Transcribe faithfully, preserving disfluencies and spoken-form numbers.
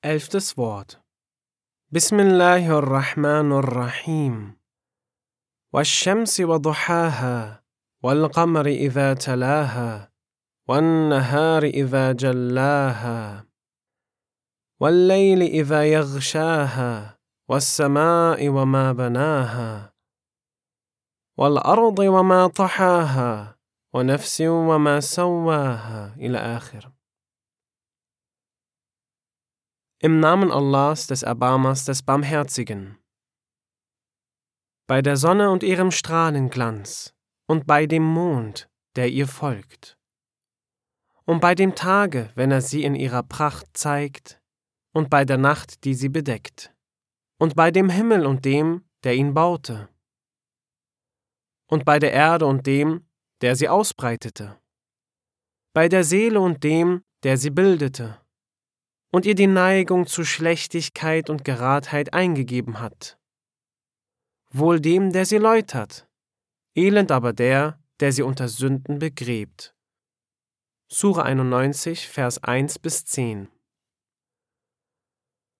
Elftes Wort. Bismillahirrahmanirrahim. والشمس وضحاها والقمر إذا تلاها والنهار إذا جلاها والليل إذا يغشاها والسماء وما بناها والأرض وما طحاها ونفس وما سواها إلى آخر. Im Namen Allahs, des Erbarmers, des Barmherzigen. Bei der Sonne und ihrem Strahlenglanz und bei dem Mond, der ihr folgt. Und bei dem Tage, wenn er sie in ihrer Pracht zeigt, und bei der Nacht, die sie bedeckt. Und bei dem Himmel und dem, der ihn baute. Und bei der Erde und dem, der sie ausbreitete. Bei der Seele und dem, der sie bildete. Und ihr die Neigung zu Schlechtigkeit und Geradheit eingegeben hat. Wohl dem, der sie läutert, elend aber der, der sie unter Sünden begräbt. Sure einundneunzig, Vers eins bis zehn.